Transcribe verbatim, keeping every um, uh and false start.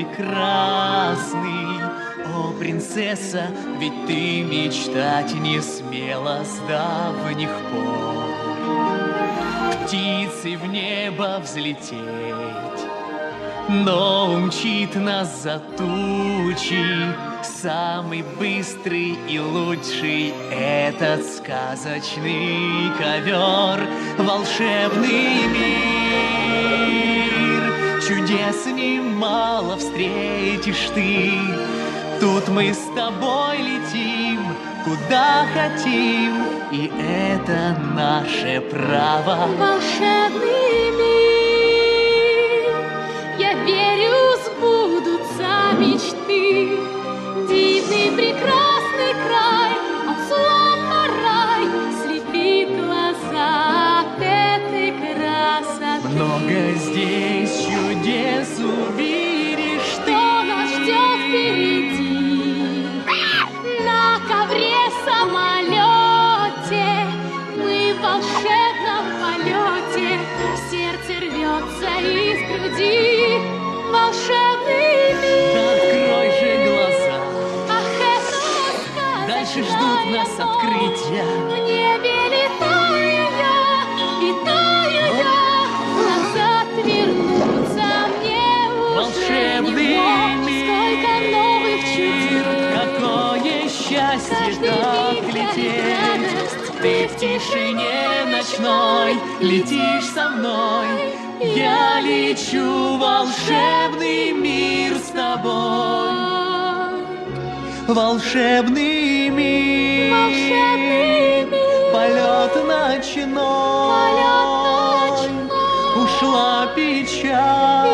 прекрасный. О, принцесса, ведь ты мечтать не смела с давних пор. Птицей в небо взлететь, но умчит нас за тучи самый быстрый и лучший этот сказочный ковер, волшебный мир. Чудес немало встретишь ты, тут мы с тобой летим, куда хотим, и это наше право. Волшебный мир, я верю, сбудутся мечты. Дивный прекрасный край, он словно рай, слепит глаза от этой красоты. Много здесь чудес увидишь ты. Что нас ждет впереди? На ковре-самолете мы в волшебном полете. Сердце рвется из груди. Волшебный мир. Да открой же глаза, Ах, это сказочная дальше ждут нас открытия. В небе летаю я, летаю я, назад вернуться мне уже Волшебный не мог. мир. Сколько новых чудес, Какое счастье каждый так миг дарит лететь. радость. Ты в тишине ночной летишь со мной. Я лечу в волшебный мир с тобой. Волшебный мир, Волшебный мир, полет ночной, полет ночной. ушла печаль.